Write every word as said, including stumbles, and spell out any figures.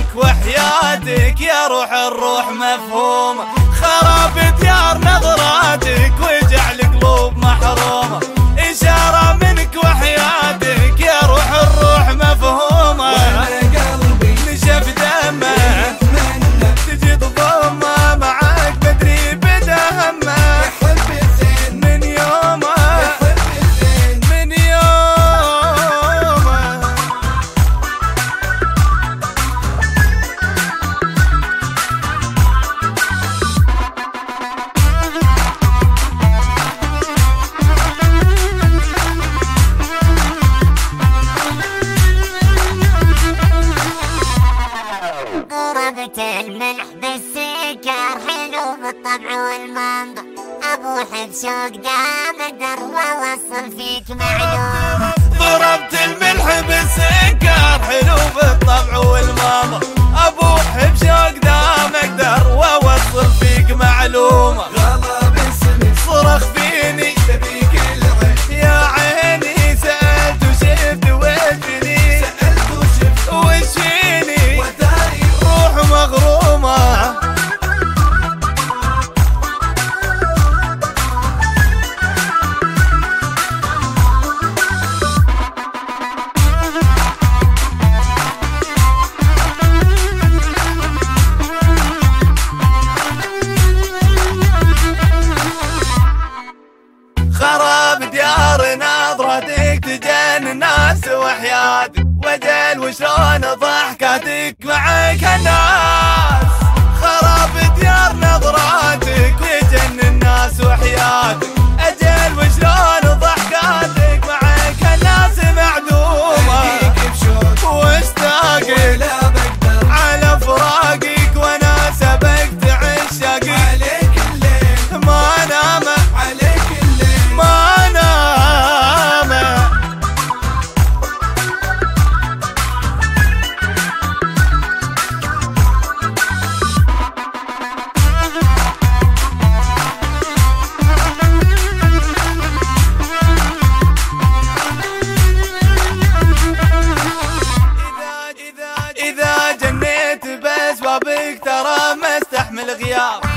وحياتك يا روح الروح مفهومة. خراب ديار نظراتك وجعل قلوب محرومة. إشارة منك وحياتك يا روح الروح مفهومة. قلبي نشف دمه تجي تضمه معاك بدري بدا همه. يحب الزين من يومه يحب الزين من يومه. ضربت الملح بالسكر حلو بالطبع والمنظر. ابوح بشوق دام اقدر واوصل فيك معلومة. ضربت الملح بالسكر حلو بالطبع والماما. ابوح بشوق دام اقدر واوصل فيك معلومة. غلا باسمك صرخ فيني تبيك العين. يا عيني سألت وشفت وجفني. سألت وشفت وش فيني وداري روح مغرومة. خراب ديار نظرتك تجن الناس وحياتك. وجل وشلون ضحكاتك معك الناس. خراب ديار نظراتك تجن الناس وحياتك. اجل وشلون ضحكاتك معك الناس معدومة. أجيك بشوق واشتاقك ولا بقدر على فراقك وانا سبقت عشاقك. عليك الليل ما نام عليك الليل ما نام. إذا جنيت بأسبابك ترى ما استحمل غياب.